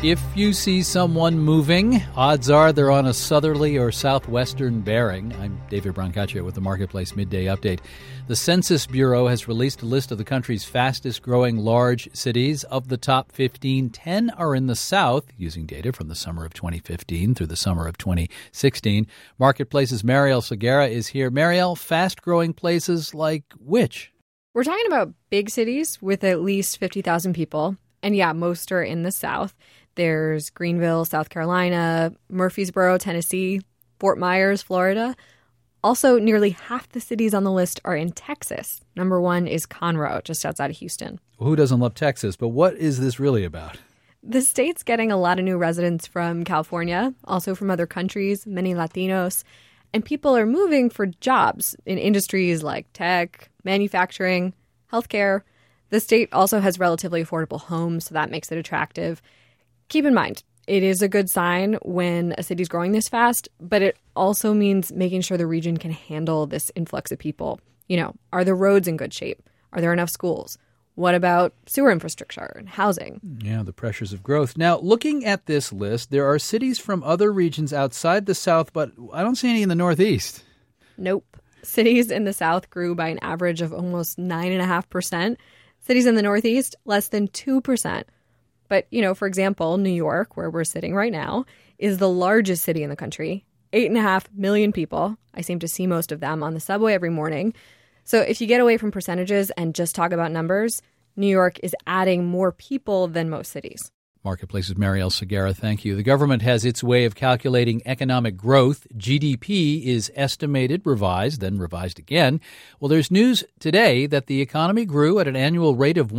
If you see someone moving, odds are they're on a southerly or southwestern bearing. I'm David Brancaccio with the Marketplace Midday Update. The Census Bureau has released a list of the country's fastest-growing large cities. Of the top 15, 10 are in the south, using data from the summer of 2015 through the summer of 2016. Marketplace's Marielle Segarra is here. Marielle, fast-growing places like which? We're talking about big cities with at least 50,000 people. And yeah, most are in the south. There's Greenville, South Carolina, Murfreesboro, Tennessee, Fort Myers, Florida. Also, nearly half the cities on the list are in Texas. Number one is Conroe, just outside of Houston. Well, who doesn't love Texas? But what is this really about? The state's getting a lot of new residents from California, also from other countries, many Latinos. And people are moving for jobs in industries like tech, manufacturing, healthcare. The state also has relatively affordable homes, so that makes it attractive. Keep in mind, it is a good sign when a city's growing this fast, but it also means making sure the region can handle this influx of people. You know, are the roads in good shape? Are there enough schools? What about sewer infrastructure and housing? Yeah, the pressures of growth. Now, looking at this list, there are cities from other regions outside the South, but I don't see any in the Northeast. Nope. Cities in the South grew by an average of almost 9.5%. Cities in the Northeast, less than 2%. But, you know, for example, New York, where we're sitting right now, is the largest city in the country. 8.5 million people. I seem to see most of them on the subway every morning. So if you get away from percentages and just talk about numbers, New York is adding more people than most cities. Marketplace's Marielle Segarra, thank you. The government has its way of calculating economic growth. GDP is estimated, revised, then revised again. Well, there's news today that the economy grew at an annual rate of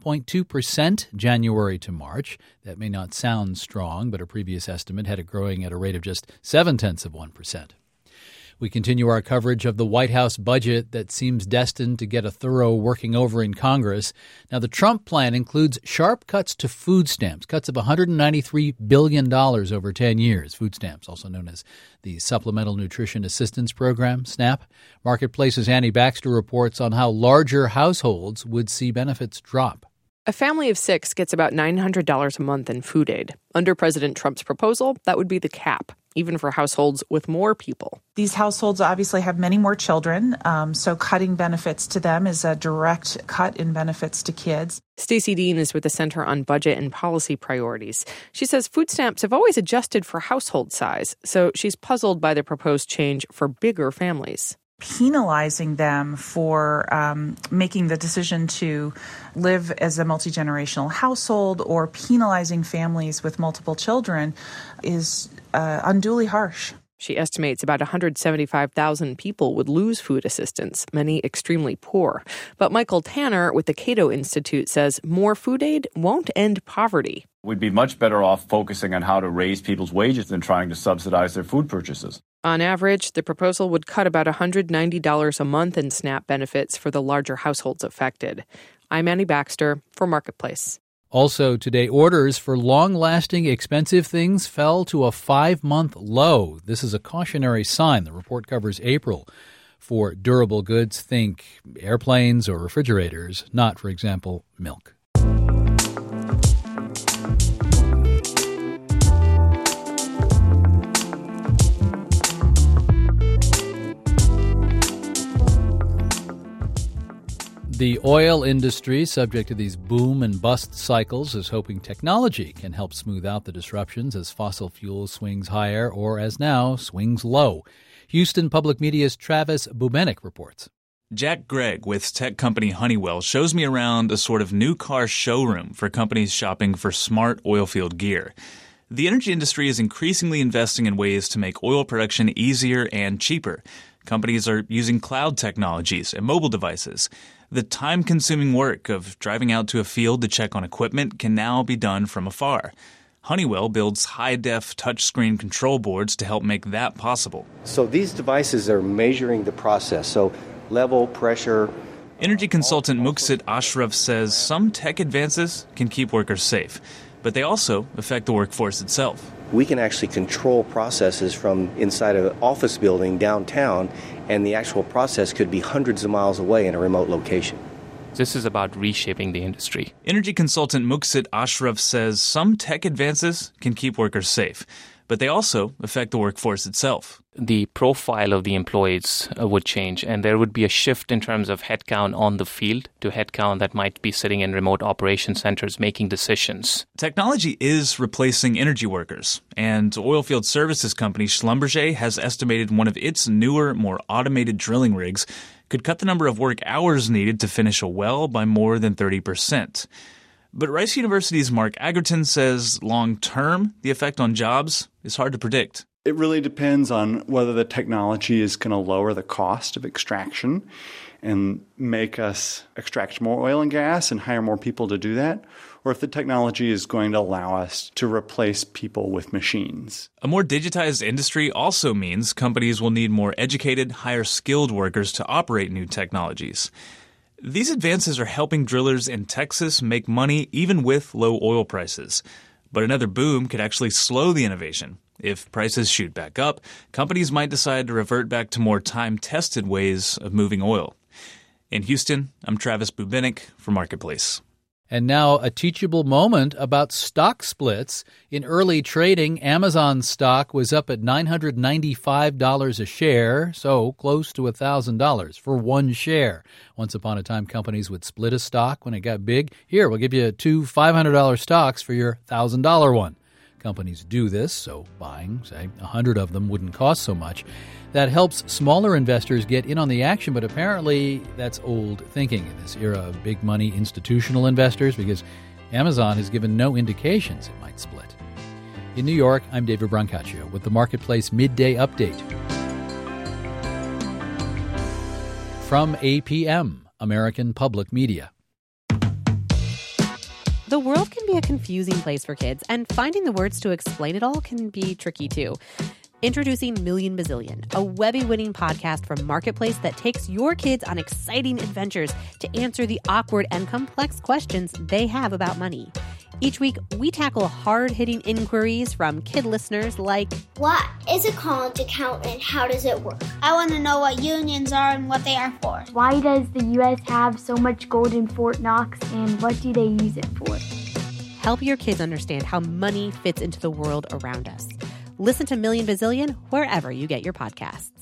1.2% January to March. That may not sound strong, but a previous estimate had it growing at a rate of just 0.7%. We continue our coverage of the White House budget that seems destined to get a thorough working over in Congress. Now, the Trump plan includes sharp cuts to food stamps, cuts of $193 billion over 10 years. Food stamps, also known as the Supplemental Nutrition Assistance Program, SNAP. Marketplace's Annie Baxter reports on how larger households would see benefits drop. A family of 6 gets about $900 a month in food aid. Under President Trump's proposal, that would be the cap, even for households with more people. These households obviously have many more children, so cutting benefits to them is a direct cut in benefits to kids. Stacey Dean is with the Center on Budget and Policy Priorities. She says food stamps have always adjusted for household size, so she's puzzled by the proposed change for bigger families. Penalizing them for making the decision to live as a multi-generational household or penalizing families with multiple children is unduly harsh. She estimates about 175,000 people would lose food assistance, many extremely poor. But Michael Tanner with the Cato Institute says more food aid won't end poverty. We'd be much better off focusing on how to raise people's wages than trying to subsidize their food purchases. On average, the proposal would cut about $190 a month in SNAP benefits for the larger households affected. I'm Annie Baxter for Marketplace. Also today, orders for long-lasting expensive things fell to a 5-month low. This is a cautionary sign. The report covers April. For durable goods, think airplanes or refrigerators, not, for example, milk. The oil industry, subject to these boom and bust cycles, is hoping technology can help smooth out the disruptions as fossil fuel swings higher or, as now, swings low. Houston Public Media's Travis Bubenik reports. Jack Gregg with tech company Honeywell shows me around a sort of new car showroom for companies shopping for smart oilfield gear. The energy industry is increasingly investing in ways to make oil production easier and cheaper. Companies are using cloud technologies and mobile devices. The time-consuming work of driving out to a field to check on equipment can now be done from afar. Honeywell builds high-def touchscreen control boards to help make that possible. So these devices are measuring the process, so level, pressure. Energy consultant Muqsit Ashraf says some tech advances can keep workers safe, but they also affect the workforce itself. We can actually control processes from inside an office building downtown, and the actual process could be hundreds of miles away in a remote location. This is about reshaping the industry. Energy consultant Muqsit Ashraf says some tech advances can keep workers safe, but they also affect the workforce itself. The profile of the employees would change, and there would be a shift in terms of headcount on the field to headcount that might be sitting in remote operation centers making decisions. Technology is replacing energy workers, and oilfield services company Schlumberger has estimated one of its newer, more automated drilling rigs could cut the number of work hours needed to finish a well by more than 30%. But Rice University's Mark Agerton says long-term, the effect on jobs is hard to predict. It really depends on whether the technology is going to lower the cost of extraction and make us extract more oil and gas and hire more people to do that, or if the technology is going to allow us to replace people with machines. A more digitized industry also means companies will need more educated, higher skilled workers to operate new technologies. These advances are helping drillers in Texas make money even with low oil prices. But another boom could actually slow the innovation. If prices shoot back up, companies might decide to revert back to more time-tested ways of moving oil. In Houston, I'm Travis Bubinik for Marketplace. And now a teachable moment about stock splits. In early trading, Amazon stock was up at $995 a share, so close to $1,000 for one share. Once upon a time, companies would split a stock when it got big. Here, we'll give you two $500 stocks for your $1,000 one. Companies do this, so buying, say, 100 of them wouldn't cost so much. That helps smaller investors get in on the action, but apparently that's old thinking in this era of big money institutional investors because Amazon has given no indications it might split. In New York, I'm David Brancaccio with the Marketplace Midday Update. From APM, American Public Media. The world can be a confusing place for kids, and finding the words to explain it all can be tricky too. Introducing Million Bazillion, a Webby-winning podcast from Marketplace that takes your kids on exciting adventures to answer the awkward and complex questions they have about money. Each week, we tackle hard-hitting inquiries from kid listeners like, what is a college account and how does it work? I want to know what unions are and what they are for. Why does the U.S. have so much gold in Fort Knox and what do they use it for? Help your kids understand how money fits into the world around us. Listen to Million Bazillion wherever you get your podcasts.